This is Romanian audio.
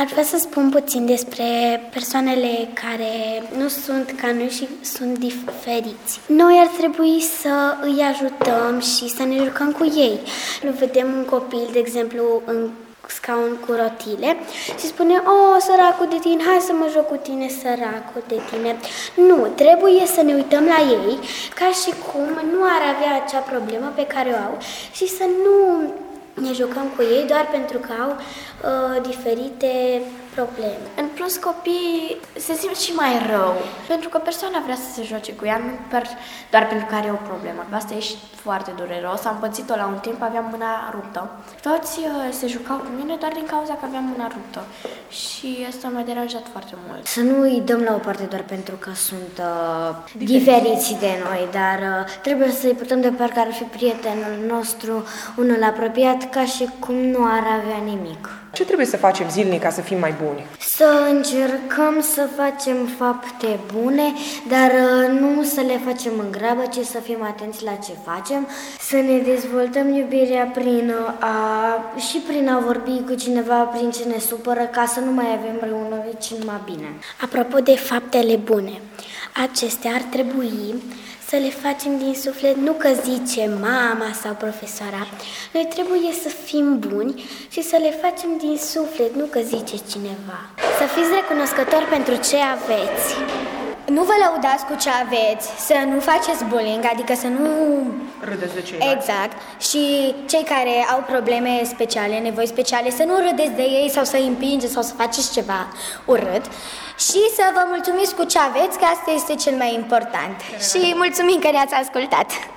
Aș vrea să spun puțin despre persoanele care nu sunt ca noi și sunt diferiți. Noi ar trebui să îi ajutăm și să ne jucăm cu ei. Nu vedem un copil, de exemplu, în scaun cu rotile și spune: "Oh, săracul de tine, hai să mă joc cu tine, săracul de tine." Nu, trebuie să ne uităm la ei ca și cum nu ar avea acea problemă pe care o au și să nu ne jucăm cu ei doar pentru că au diferite probleme. În plus, copiii se simt și mai rău, pentru că persoana vrea să se joace cu ea, nu doar pentru că are o problemă. Asta e și foarte dureros. Am pățit-o la un timp, aveam mâna ruptă. Toți se jucau cu mine doar din cauza că aveam mâna ruptă și asta m-a deranjat foarte mult. Să nu îi dăm la o parte doar pentru că sunt diferiți de noi, dar trebuie să-i purtăm de parcă ar fi prietenul nostru, unul apropiat, ca și cum nu ar avea nimic. Ce trebuie să facem zilnic ca să fim mai buni? Să încercăm să facem fapte bune, dar nu să le facem în grabă, ci să fim atenți la ce facem, să ne dezvoltăm iubirea și prin a vorbi cu cineva, prin ce ne supără, ca să nu mai avem rău, ci numai bine. Apropo de faptele bune, acestea ar trebui să le facem din suflet, nu că zice mama sau profesoara. Noi trebuie să fim buni și să le facem din suflet, nu că zice cineva. Să fiți recunoscători pentru ce aveți. Nu vă lăudați cu ce aveți, să nu faceți bullying, adică să nu râdeți de ceilalți. Exact. Și cei care au probleme speciale, nevoi speciale, să nu râdeți de ei sau să îi împingeți sau să faceți ceva urât. Și să vă mulțumiți cu ce aveți, că asta este cel mai important. Și mulțumim că ne-ați ascultat.